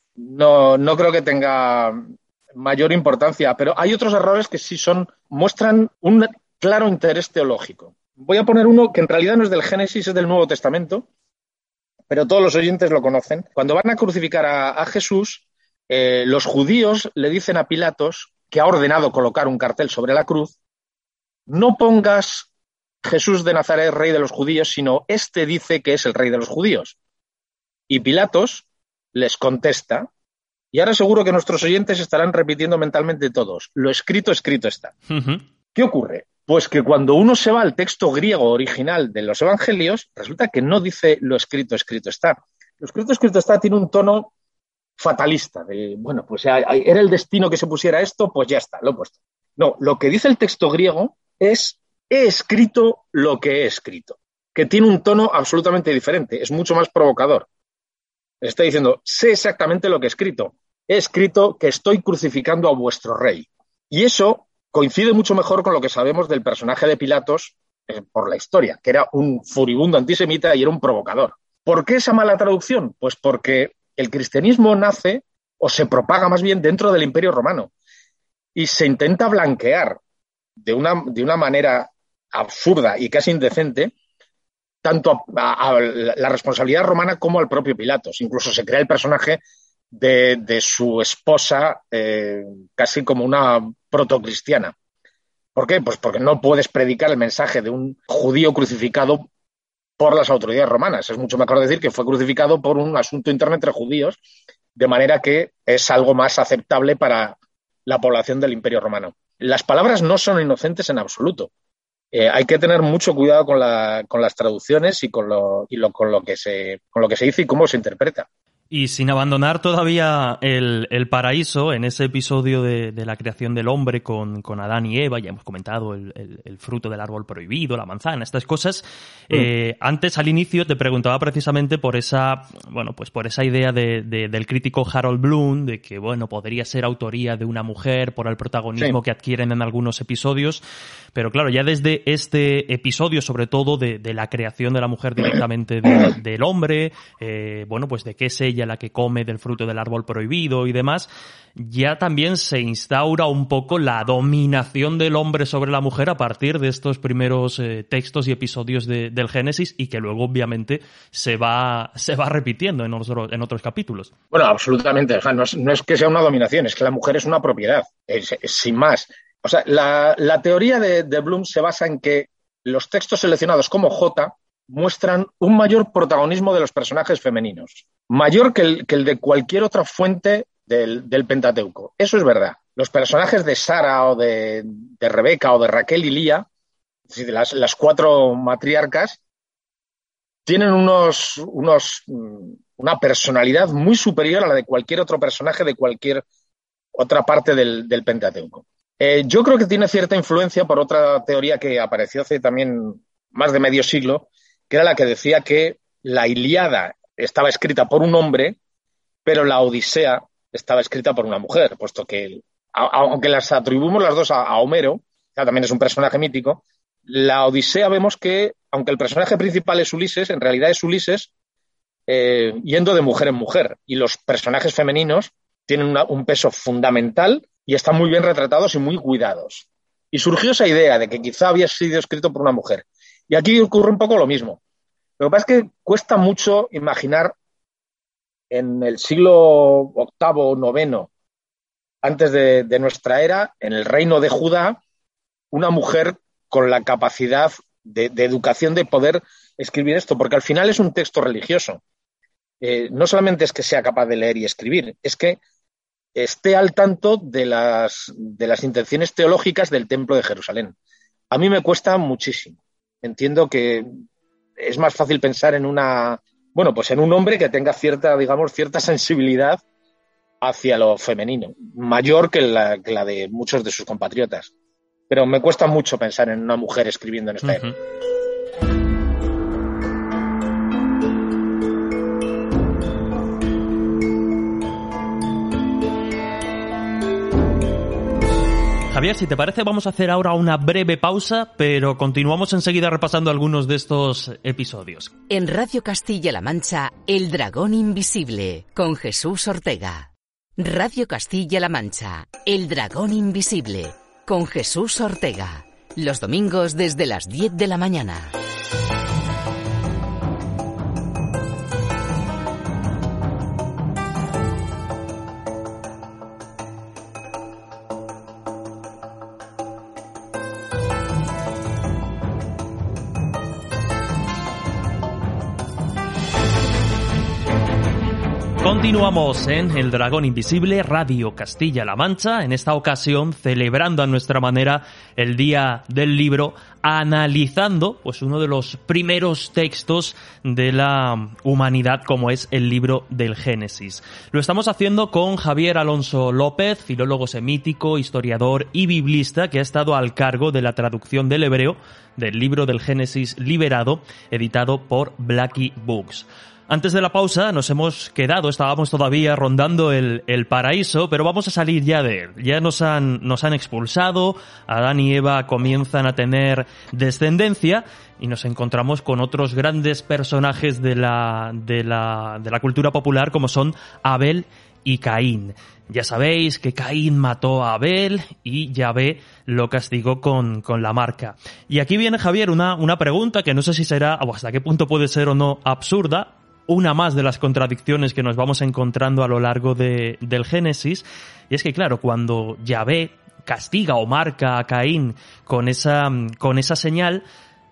No, no creo que tenga mayor importancia, pero hay otros errores que sí son, muestran un claro interés teológico. Voy a poner uno que en realidad no es del Génesis, es del Nuevo Testamento, pero todos los oyentes lo conocen. Cuando van a crucificar a, a Jesús, Eh, los judíos le dicen a Pilatos, que ha ordenado colocar un cartel sobre la cruz, no pongas Jesús de Nazaret, rey de los judíos, sino este dice que es el rey de los judíos. Y Pilatos les contesta, y ahora seguro que nuestros oyentes estarán repitiendo mentalmente todos, lo escrito, escrito está. Uh-huh. ¿Qué ocurre? Pues que cuando uno se va al texto griego original de los evangelios, resulta que no dice lo escrito, escrito está. Lo escrito, escrito está tiene un tono fatalista, de, bueno, pues era el destino que se pusiera esto, pues ya está, lo he puesto. No, lo que dice el texto griego es, he escrito lo que he escrito, que tiene un tono absolutamente diferente, es mucho más provocador. Está diciendo, sé exactamente lo que he escrito, he escrito que estoy crucificando a vuestro rey. Y eso coincide mucho mejor con lo que sabemos del personaje de Pilatos eh, por la historia, que era un furibundo antisemita y era un provocador. ¿Por qué esa mala traducción? Pues porque el cristianismo nace, o se propaga más bien, dentro del Imperio Romano y se intenta blanquear de una, de una manera absurda y casi indecente tanto a, a, a la responsabilidad romana como al propio Pilatos. Incluso se crea el personaje de, de su esposa eh, casi como una protocristiana. ¿Por qué? Pues porque no puedes predicar el mensaje de un judío crucificado por las autoridades romanas. Es mucho mejor decir que fue crucificado por un asunto interno entre judíos, de manera que es algo más aceptable para la población del Imperio Romano. Las palabras no son inocentes en absoluto. Eh, hay que tener mucho cuidado con, la, con las traducciones y, con lo, y lo, con, lo que se, con lo que se dice y cómo se interpreta. Y sin abandonar todavía el, el paraíso, en ese episodio de, de la creación del hombre con, con Adán y Eva, ya hemos comentado el, el, el fruto del árbol prohibido, la manzana, estas cosas. Mm. Eh, antes, al inicio, te preguntaba precisamente por esa, bueno, pues por esa idea de, de, del crítico Harold Bloom, de que, bueno, podría ser autoría de una mujer por el protagonismo sí. que adquieren en algunos episodios. Pero claro, ya desde este episodio, sobre todo, de, de la creación de la mujer directamente de, del hombre, eh, bueno, pues de qué es ella la que come del fruto del árbol prohibido y demás, ya también se instaura un poco la dominación del hombre sobre la mujer a partir de estos primeros eh, textos y episodios de, del Génesis, y que luego obviamente se va se va repitiendo en otros, en otros capítulos. Bueno, absolutamente. O sea, no es, no es que sea una dominación, es que la mujer es una propiedad, es, es, sin más. O sea, la, la teoría de, de Bloom se basa en que los textos seleccionados como J muestran un mayor protagonismo de los personajes femeninos, mayor que el, que el de cualquier otra fuente del, del Pentateuco. Eso es verdad. Los personajes de Sara o de, de Rebeca o de Raquel y Lía, es decir, las, las cuatro matriarcas, tienen unos, unos, una personalidad muy superior a la de cualquier otro personaje de cualquier otra parte del, del Pentateuco. Eh, yo creo que tiene cierta influencia por otra teoría que apareció hace también más de medio siglo, que era la que decía que la Ilíada estaba escrita por un hombre, pero la Odisea estaba escrita por una mujer, puesto que, a, aunque las atribuimos las dos a, a Homero, que también es un personaje mítico, la Odisea vemos que, aunque el personaje principal es Ulises, en realidad es Ulises eh, yendo de mujer en mujer, y los personajes femeninos tienen una, un peso fundamental y están muy bien retratados y muy cuidados. Y surgió esa idea de que quizá había sido escrito por una mujer. Y aquí ocurre un poco lo mismo. Lo que pasa es que cuesta mucho imaginar en el siglo octavo o noveno, antes de, de nuestra era, en el reino de Judá, una mujer con la capacidad de, de educación de poder escribir esto, porque al final es un texto religioso. Eh, no solamente es que sea capaz de leer y escribir, es que esté al tanto de las, de las intenciones teológicas del Templo de Jerusalén. A mí me cuesta muchísimo. Entiendo que es más fácil pensar en una, bueno, pues en un hombre que tenga cierta, digamos, cierta sensibilidad hacia lo femenino, mayor que la, que la de muchos de sus compatriotas. Pero me cuesta mucho pensar en una mujer escribiendo en esta época. Uh-huh. Javier, si te parece, vamos a hacer ahora una breve pausa, pero continuamos enseguida repasando algunos de estos episodios. En Radio Castilla-La Mancha, El Dragón Invisible, con Jesús Ortega. Radio Castilla-La Mancha, El Dragón Invisible, con Jesús Ortega. Los domingos desde las diez de la mañana. Continuamos en El Dragón Invisible, Radio Castilla-La Mancha, en esta ocasión celebrando a nuestra manera el Día del Libro, analizando pues uno de los primeros textos de la humanidad, como es el libro del Génesis. Lo estamos haciendo con Javier Alonso López, filólogo semítico, historiador y biblista, que ha estado al cargo de la traducción del hebreo del libro del Génesis liberado, editado por Blackie Books. Antes de la pausa nos hemos quedado, estábamos todavía rondando el, el paraíso, pero vamos a salir ya de él. Ya nos han, nos han expulsado, Adán y Eva comienzan a tener descendencia y nos encontramos con otros grandes personajes de la, de la, de la cultura popular, como son Abel y Caín. Ya sabéis que Caín mató a Abel y Yahvé lo castigó con, con la marca. Y aquí viene, Javier, una, una pregunta que no sé si será, o hasta qué punto puede ser o no absurda, una más de las contradicciones que nos vamos encontrando a lo largo de, del Génesis, y es que, claro, cuando Yahvé castiga o marca a Caín con esa, con esa señal,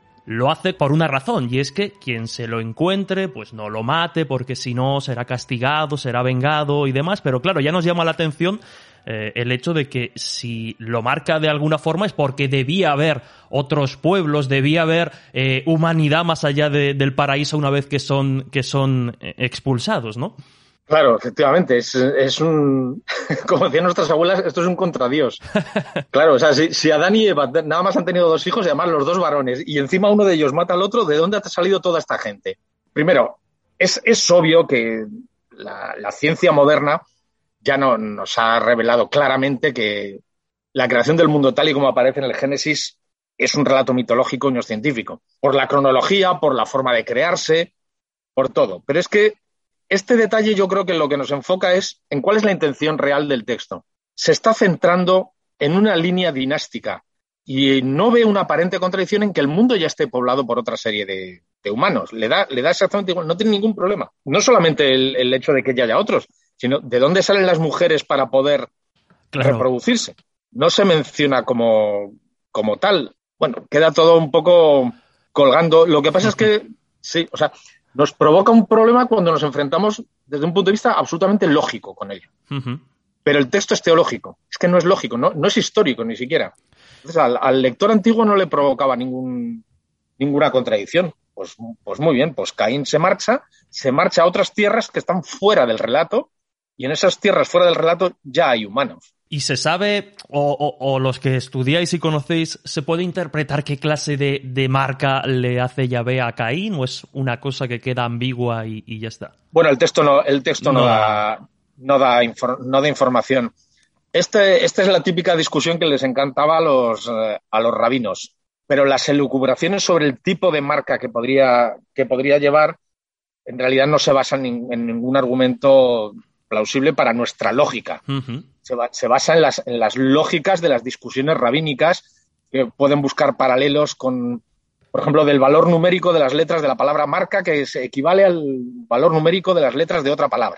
lo hace por una razón, y es que quien se lo encuentre, pues no lo mate, porque si no será castigado, será vengado y demás. Pero claro, ya nos llama la atención eh, el hecho de que si lo marca de alguna forma es porque debía haber otros pueblos, debía haber eh, humanidad más allá de, del paraíso una vez que son, que son expulsados, ¿no? Claro, efectivamente, es, es un, como decían nuestras abuelas, esto es un contradios. Claro, o sea, si, si Adán y Eva nada más han tenido dos hijos, y además los dos varones, y encima uno de ellos mata al otro, ¿de dónde ha salido toda esta gente? Primero, es, es obvio que la, la ciencia moderna ya no, nos ha revelado claramente que la creación del mundo tal y como aparece en el Génesis es un relato mitológico y no científico. Por la cronología, por la forma de crearse, por todo. Pero es que este detalle yo creo que lo que nos enfoca es en cuál es la intención real del texto. Se está centrando en una línea dinástica y no ve una aparente contradicción en que el mundo ya esté poblado por otra serie de, de humanos. Le da, le da exactamente igual, no tiene ningún problema. No solamente el, el hecho de que ya haya otros, sino de dónde salen las mujeres para poder claro. reproducirse. No se menciona como, como tal. Bueno, queda todo un poco colgando. Lo que pasa es que, sí, o sea, nos provoca un problema cuando nos enfrentamos desde un punto de vista absolutamente lógico con ello. Uh-huh. Pero el texto es teológico. Es que no es lógico, no, no es histórico ni siquiera. Entonces, al, al lector antiguo no le provocaba ningún, ninguna contradicción. Pues, pues muy bien, pues Caín se marcha, se marcha a otras tierras que están fuera del relato, y en esas tierras fuera del relato ya hay humanos. ¿Y se sabe, o, o, o los que estudiáis y conocéis, se puede interpretar qué clase de, de marca le hace Yahvé a Caín, o es una cosa que queda ambigua y, y ya está? Bueno, el texto no, el texto no, no da, no da, infor, no da información. Este, esta es la típica discusión que les encantaba a los, eh, a los rabinos, pero las elucubraciones sobre el tipo de marca que podría, que podría llevar, en realidad no se basan en, en ningún argumento plausible para nuestra lógica. Uh-huh. Se, va, se basa en las, en las lógicas de las discusiones rabínicas que pueden buscar paralelos con, por ejemplo, del valor numérico de las letras de la palabra marca, que se equivale al valor numérico de las letras de otra palabra.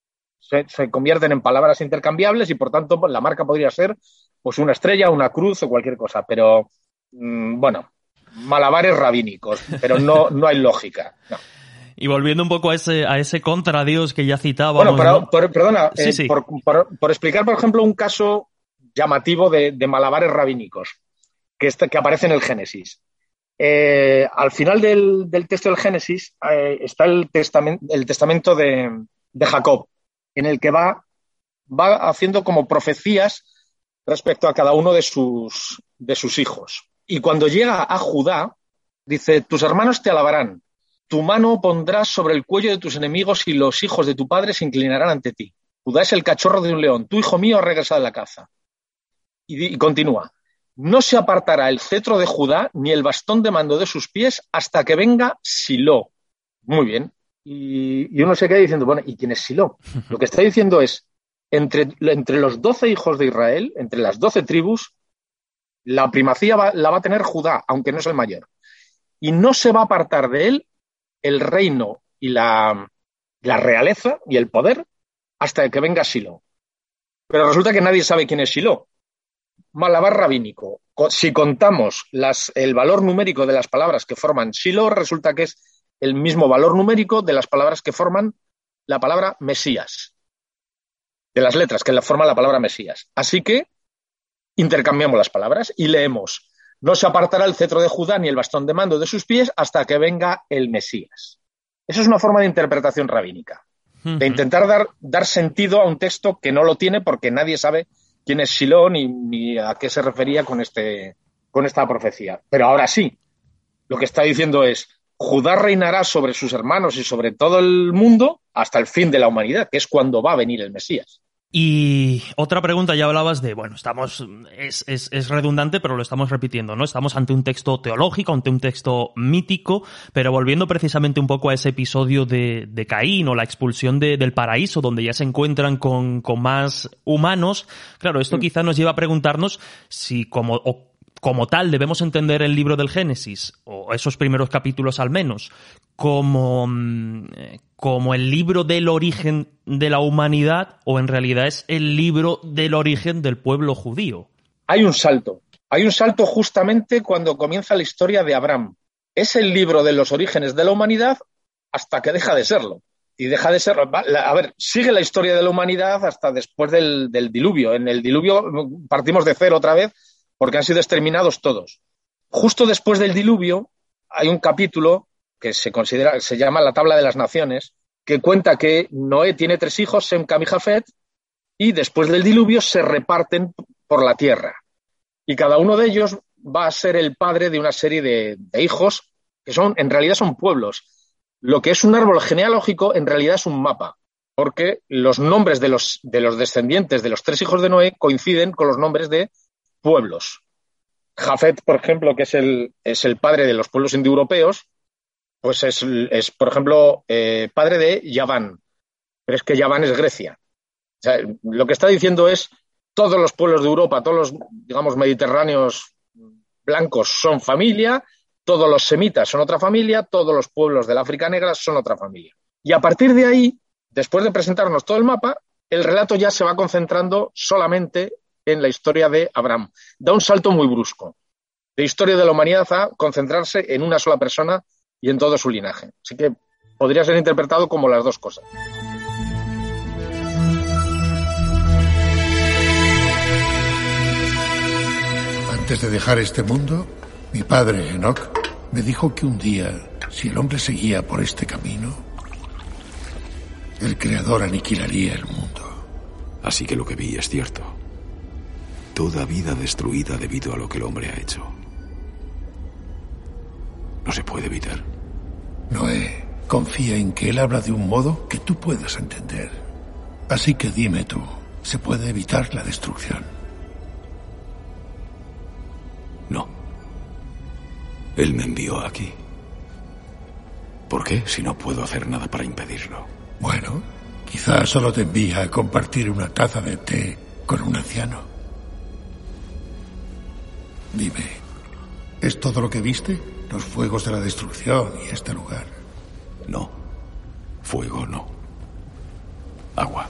Se, se convierten en palabras intercambiables y, por tanto, la marca podría ser pues una estrella, una cruz o cualquier cosa. Pero, mmm, bueno, malabares rabínicos, pero no, no hay lógica, no. Y volviendo un poco a ese, a ese contradios que ya citábamos... Bueno, pero, ¿no? por, perdona, sí, eh, sí. Por, por, por explicar, por ejemplo, un caso llamativo de, de malabares rabínicos que, este, que aparece en el Génesis. Eh, al final del, del texto del Génesis eh, está el, testamen, el testamento de, de Jacob, en el que va, va haciendo como profecías respecto a cada uno de sus, de sus hijos. Y cuando llega a Judá, dice, tus hermanos te alabarán. Tu mano pondrás sobre el cuello de tus enemigos y los hijos de tu padre se inclinarán ante ti. Judá es el cachorro de un león. Tu hijo mío ha regresado de la caza. Y, y continúa. No se apartará el cetro de Judá ni el bastón de mando de sus pies hasta que venga Silo. Muy bien. Y, y uno se queda diciendo, bueno, ¿y quién es Silo? Lo que está diciendo es, entre, entre los doce hijos de Israel, entre las doce tribus, la primacía va, la va a tener Judá, aunque no es el mayor. Y no se va a apartar de él el reino y la, la realeza y el poder hasta que venga Silo. Pero resulta que nadie sabe quién es Silo. Malabar rabínico. Si contamos las, el valor numérico de las palabras que forman Silo, resulta que es el mismo valor numérico de las palabras que forman la palabra Mesías. De las letras que forman la palabra Mesías. Así que intercambiamos las palabras y leemos no se apartará el cetro de Judá ni el bastón de mando de sus pies hasta que venga el Mesías. Eso es una forma de interpretación rabínica, de intentar dar, dar sentido a un texto que no lo tiene porque nadie sabe quién es Shiloh ni, ni a qué se refería con, este, con esta profecía. Pero ahora sí, lo que está diciendo es: Judá reinará sobre sus hermanos y sobre todo el mundo hasta el fin de la humanidad, que es cuando va a venir el Mesías. Y otra pregunta, ya hablabas de, bueno, estamos, es, es, es redundante, pero lo estamos repitiendo, ¿no? Estamos ante un texto teológico, ante un texto mítico, pero volviendo precisamente un poco a ese episodio de, de Caín o la expulsión de, del paraíso, donde ya se encuentran con, con más humanos. Claro, esto quizá nos lleva a preguntarnos si como, o como tal debemos entender el libro del Génesis, o esos primeros capítulos al menos, como, como el libro del origen de la humanidad, o en realidad es el libro del origen del pueblo judío. Hay un salto. Hay un salto justamente cuando comienza la historia de Abraham. Es el libro de los orígenes de la humanidad hasta que deja de serlo. Y deja de serlo. A ver, sigue la historia de la humanidad hasta después del, del diluvio. En el diluvio partimos de cero otra vez, porque han sido exterminados todos. Justo después del diluvio hay un capítulo que se considera, se llama la Tabla de las Naciones, que cuenta que Noé tiene tres hijos, Sem, Cam y Jafet, y después del diluvio se reparten por la tierra. Y cada uno de ellos va a ser el padre de una serie de, de hijos que son, en realidad son pueblos. Lo que es un árbol genealógico en realidad es un mapa, porque los nombres de los, de los descendientes de los tres hijos de Noé coinciden con los nombres de pueblos. Jafet, por ejemplo, que es el, es el padre de los pueblos indoeuropeos, pues es, es por ejemplo, eh, padre de Yaván. Pero es que Yaván es Grecia. O sea, lo que está diciendo es todos los pueblos de Europa, todos los, digamos, mediterráneos blancos son familia, todos los semitas son otra familia, todos los pueblos del África Negra son otra familia. Y a partir de ahí, después de presentarnos todo el mapa, el relato ya se va concentrando solamente en la historia de Abraham. Da un salto muy brusco de historia de la humanidad a concentrarse en una sola persona y en todo su linaje. Así que podría ser interpretado como las dos cosas. Antes de dejar este mundo, mi padre, Enoch, me dijo que un día, si el hombre seguía por este camino, el Creador aniquilaría el mundo. Así que lo que vi es cierto. Toda vida destruida debido a lo que el hombre ha hecho. No se puede evitar. Noé, confía en que él habla de un modo que tú puedas entender. Así que dime tú, ¿se puede evitar la destrucción? No. Él me envió aquí. ¿Por qué? Si no puedo hacer nada para impedirlo. Bueno, quizás solo te envía a compartir una taza de té con un anciano. Dime, ¿es todo lo que viste? Los fuegos de la destrucción y este lugar. No. Fuego no. Agua.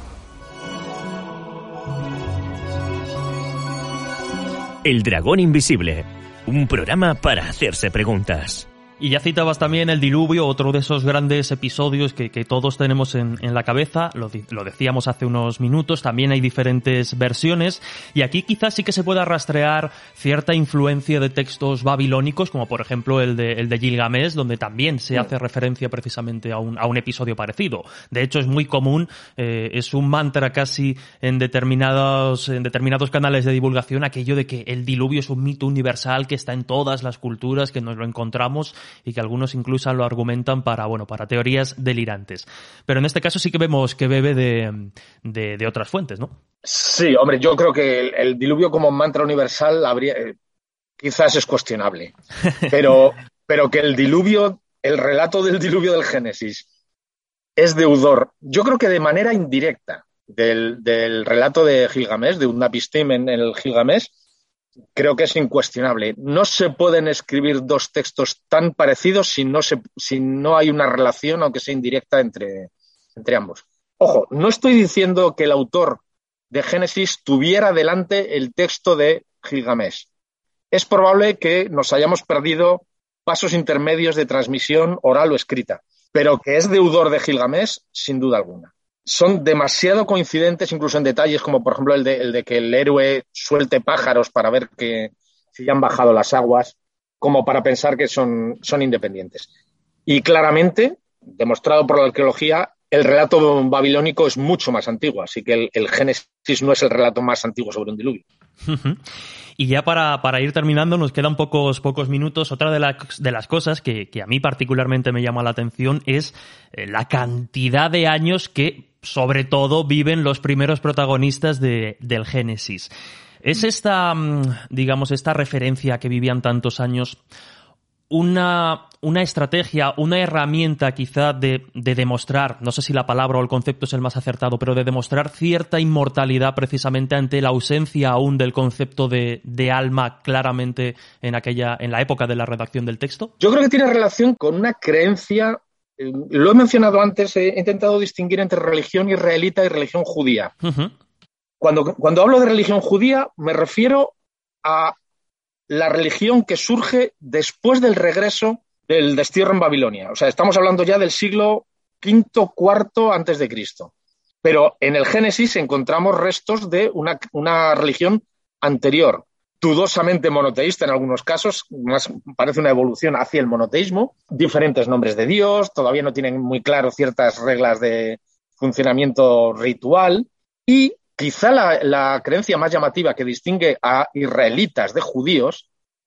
El Dragón Invisible. Un programa para hacerse preguntas. Y ya citabas también el diluvio, otro de esos grandes episodios que, que todos tenemos en, en la cabeza, lo, lo decíamos hace unos minutos, también hay diferentes versiones, y aquí quizás sí que se pueda rastrear cierta influencia de textos babilónicos, como por ejemplo el de, el de Gilgamesh, donde también se hace referencia precisamente a un, a un episodio parecido. De hecho es muy común, eh, es un mantra casi en determinados, en determinados canales de divulgación, aquello de que el diluvio es un mito universal que está en todas las culturas, que nos lo encontramos, y que algunos incluso lo argumentan para, bueno, para teorías delirantes. Pero en este caso sí que vemos que bebe de, de, de otras fuentes, ¿no? Sí, hombre, yo creo que el, el diluvio como mantra universal habría, eh, quizás es cuestionable, pero, pero que el diluvio, el relato del diluvio del Génesis es deudor, yo creo que de manera indirecta, del, del relato de Gilgamesh, de Utnapishtim en el Gilgamesh, creo que es incuestionable. No se pueden escribir dos textos tan parecidos si no, se, si no hay una relación, aunque sea indirecta, entre, entre ambos. Ojo, no estoy diciendo que el autor de Génesis tuviera delante el texto de Gilgamesh. Es probable que nos hayamos perdido pasos intermedios de transmisión oral o escrita, pero que es deudor de Gilgamesh, sin duda alguna. Son demasiado coincidentes, incluso en detalles, como por ejemplo el de, el de que el héroe suelte pájaros para ver que si ya han bajado las aguas, como para pensar que son, son independientes. Y claramente, demostrado por la arqueología, el relato babilónico es mucho más antiguo, así que el, el Génesis no es el relato más antiguo sobre un diluvio. Y ya para, para ir terminando, nos quedan pocos, pocos minutos. Otra de, la, de las cosas que, que a mí particularmente me llama la atención es la cantidad de años que, sobre todo, viven los primeros protagonistas de, del Génesis. ¿Es esta, digamos, esta referencia que vivían tantos años una, una estrategia, una herramienta quizá de, de demostrar, no sé si la palabra o el concepto es el más acertado, pero de demostrar cierta inmortalidad precisamente ante la ausencia aún del concepto de, de alma claramente en aquella, en la época de la redacción del texto? Yo creo que tiene relación con una creencia, eh, lo he mencionado antes, he intentado distinguir entre religión israelita y religión judía. Uh-huh. Cuando, cuando hablo de religión judía me refiero a la religión que surge después del regreso del destierro en Babilonia. O sea, estamos hablando ya del siglo quinto, cuarto antes de Cristo. Pero en el Génesis encontramos restos de una, una religión anterior, dudosamente monoteísta en algunos casos, más parece una evolución hacia el monoteísmo, diferentes nombres de Dios, todavía no tienen muy claro ciertas reglas de funcionamiento ritual y quizá la, la creencia más llamativa que distingue a israelitas de judíos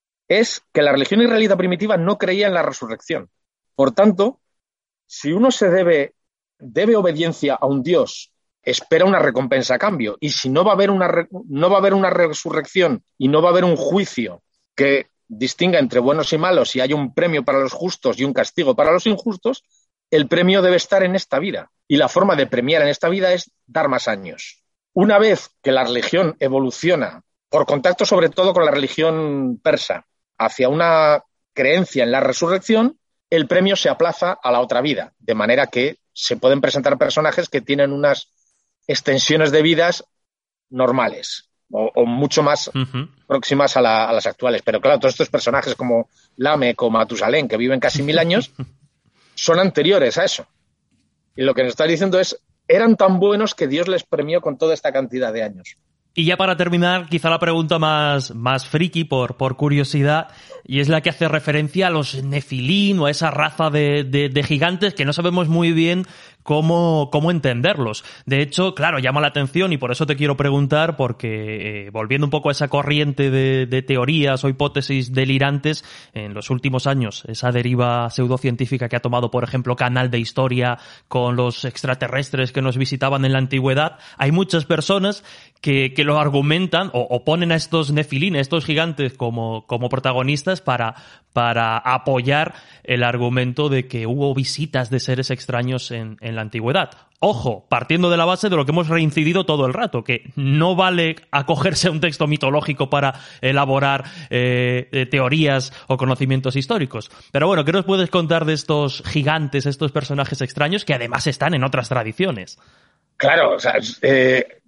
es que la religión israelita primitiva no creía en la resurrección. Por tanto, si uno se debe, debe obediencia a un Dios, espera una recompensa a cambio. Y si no va a haber una, no va a haber una resurrección y no va a haber un juicio que distinga entre buenos y malos y hay un premio para los justos y un castigo para los injustos, el premio debe estar en esta vida. Y la forma de premiar en esta vida es dar más años. Una vez que la religión evoluciona, por contacto sobre todo con la religión persa, hacia una creencia en la resurrección, el premio se aplaza a la otra vida, de manera que se pueden presentar personajes que tienen unas extensiones de vidas normales o, o mucho más uh-huh. próximas a, la, a las actuales. Pero claro, todos estos personajes como Lamec o Matusalén, que viven casi mil años, son anteriores a eso. Y lo que nos está diciendo es eran tan buenos que Dios les premió con toda esta cantidad de años. Y ya para terminar, quizá la pregunta más, más friki, por, por curiosidad, y es la que hace referencia a los Nefilim o a esa raza de, de, de gigantes que no sabemos muy bien cómo, cómo entenderlos. De hecho, claro, llama la atención y por eso te quiero preguntar, porque eh, volviendo un poco a esa corriente de, de teorías o hipótesis delirantes, en los últimos años, esa deriva pseudocientífica que ha tomado, por ejemplo, Canal de Historia con los extraterrestres que nos visitaban en la antigüedad, hay muchas personas que, que lo argumentan o, o ponen a estos Nefilim, a estos gigantes como, como protagonistas para, para apoyar el argumento de que hubo visitas de seres extraños en, en la antigüedad. Ojo, partiendo de la base de lo que hemos reincidido todo el rato, que no vale acogerse a un texto mitológico para elaborar eh, teorías o conocimientos históricos. Pero bueno, ¿qué nos puedes contar de estos gigantes, estos personajes extraños que además están en otras tradiciones? Claro, o sea, eh,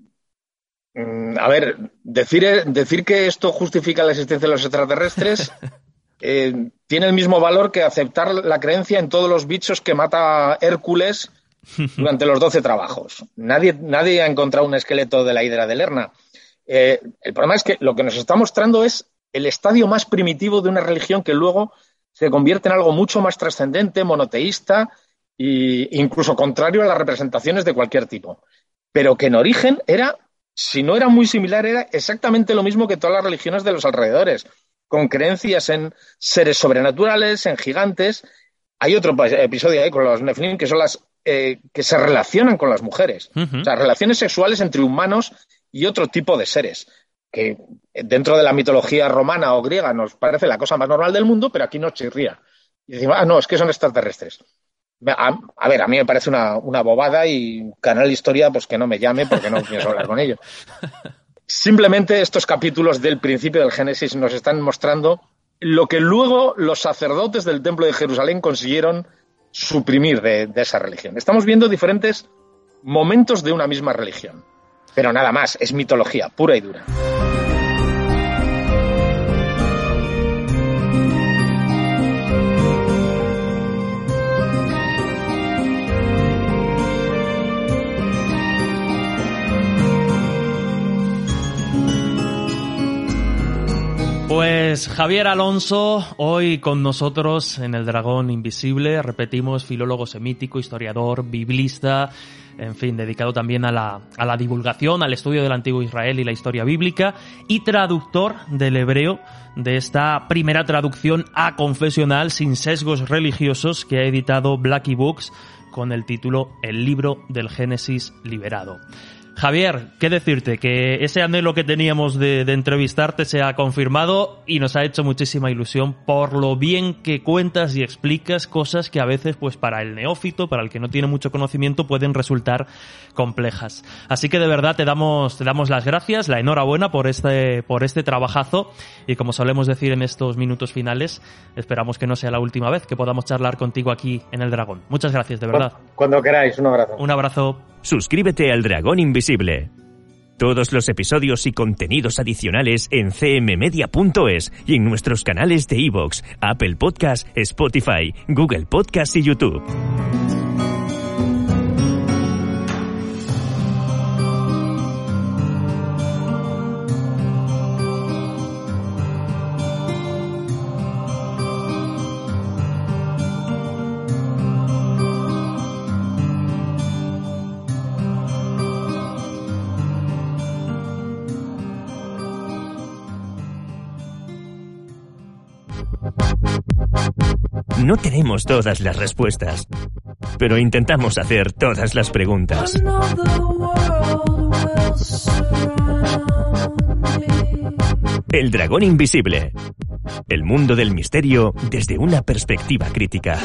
a ver, decir, decir que esto justifica la existencia de los extraterrestres eh, tiene el mismo valor que aceptar la creencia en todos los bichos que mata Hércules durante los doce trabajos. Nadie, nadie ha encontrado un esqueleto de la hidra de Lerna. Eh, el problema es que lo que nos está mostrando es el estadio más primitivo de una religión que luego se convierte en algo mucho más trascendente, monoteísta e incluso contrario a las representaciones de cualquier tipo. Pero que en origen era, si no era muy similar, era exactamente lo mismo que todas las religiones de los alrededores, con creencias en seres sobrenaturales, en gigantes. Hay otro episodio ahí con los Nefilim que son las eh, que se relacionan con las mujeres. Uh-huh. O sea, relaciones sexuales entre humanos y otro tipo de seres, que dentro de la mitología romana o griega nos parece la cosa más normal del mundo, pero aquí nos chirría. Y decimos, ah, no, es que son extraterrestres. A, a ver, a mí me parece una, una bobada y Canal de Historia, pues que no me llame porque no pienso hablar con ellos. Simplemente estos capítulos del principio del Génesis nos están mostrando lo que luego los sacerdotes del Templo de Jerusalén consiguieron suprimir de, de esa religión. Estamos viendo diferentes momentos de una misma religión, pero nada más, es mitología pura y dura. Pues Javier Alonso, hoy con nosotros en El Dragón Invisible, repetimos, filólogo semítico, historiador, biblista, en fin, dedicado también a la, a la divulgación, al estudio del Antiguo Israel y la historia bíblica, y traductor del hebreo de esta primera traducción aconfesional sin sesgos religiosos que ha editado Blackie Books con el título El libro del Génesis liberado. Javier, qué decirte, que ese anhelo que teníamos de, de entrevistarte se ha confirmado y nos ha hecho muchísima ilusión por lo bien que cuentas y explicas cosas que a veces, pues para el neófito, para el que no tiene mucho conocimiento, pueden resultar complejas. Así que de verdad te damos, te damos las gracias, la enhorabuena por este, por este trabajazo, y como solemos decir en estos minutos finales, esperamos que no sea la última vez que podamos charlar contigo aquí en El Dragón. Muchas gracias, de verdad. Cuando queráis, un abrazo. Un abrazo. Suscríbete al Dragón Invisible. Todos los episodios y contenidos adicionales en c m media punto es y en nuestros canales de iVoox, Apple Podcast, Spotify, Google Podcast y YouTube. No tenemos todas las respuestas, pero intentamos hacer todas las preguntas. El Dragón Invisible. El mundo del misterio desde una perspectiva crítica.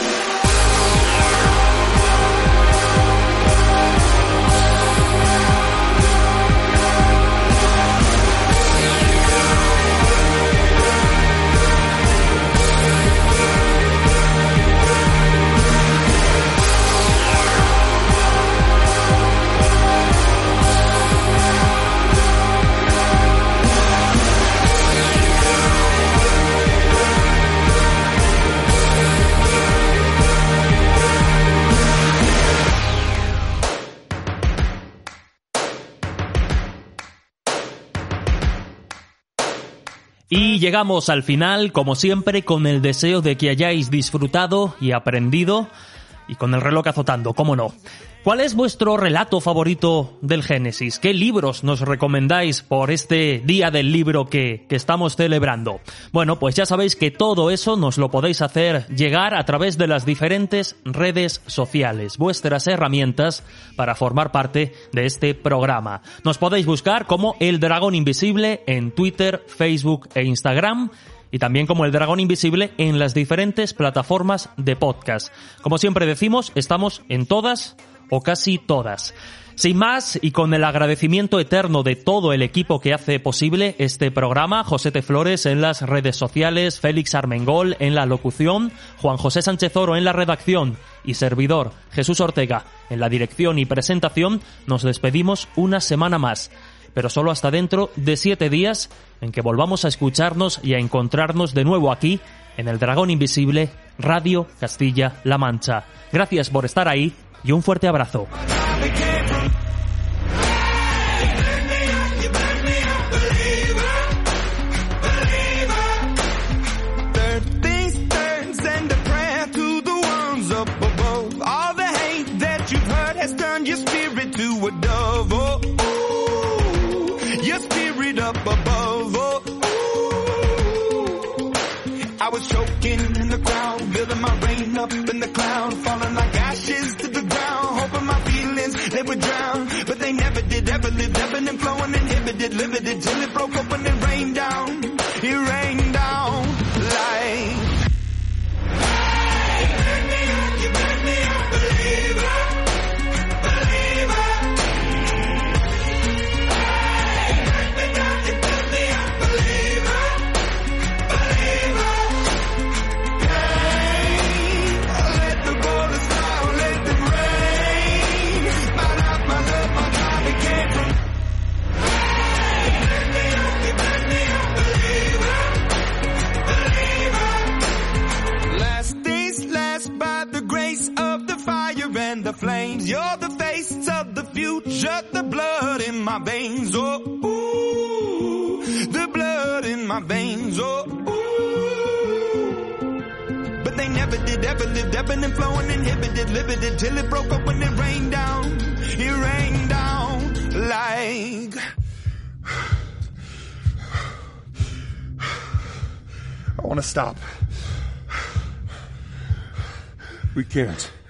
Y llegamos al final, como siempre, con el deseo de que hayáis disfrutado y aprendido, y con el reloj azotando, cómo no. ¿Cuál es vuestro relato favorito del Génesis? ¿Qué libros nos recomendáis por este Día del Libro que, que estamos celebrando? Bueno, pues ya sabéis que todo eso nos lo podéis hacer llegar a través de las diferentes redes sociales, vuestras herramientas para formar parte de este programa. Nos podéis buscar como El Dragón Invisible en Twitter, Facebook e Instagram, y también como El Dragón Invisible en las diferentes plataformas de podcast. Como siempre decimos, estamos en todas o casi todas. Sin más, y con el agradecimiento eterno de todo el equipo que hace posible este programa, José T. Flores en las redes sociales, Félix Armengol en la locución, Juan José Sánchez Oro en la redacción y servidor Jesús Ortega en la dirección y presentación, nos despedimos una semana más, pero solo hasta dentro de siete días en que volvamos a escucharnos y a encontrarnos de nuevo aquí en El Dragón Invisible, Radio Castilla-La Mancha. Gracias por estar ahí y un fuerte abrazo. Limited till it broke up and it rained down. It rained down like. Hey, burn me up, you burn me up, believer, believer. Hey, burn me down, you burn me up, believer, believer. Hey, let the bullets fly, let them rain. My life, my love, my time, it came from. The flames, you're the face of the future, the blood in my veins, oh, ooh, the blood in my veins. Oh, ooh. But they never did, ever lived, ebbing and flowing, inhibited, limited, till it broke up when it rained down. It rained down like... I want to stop. We can't.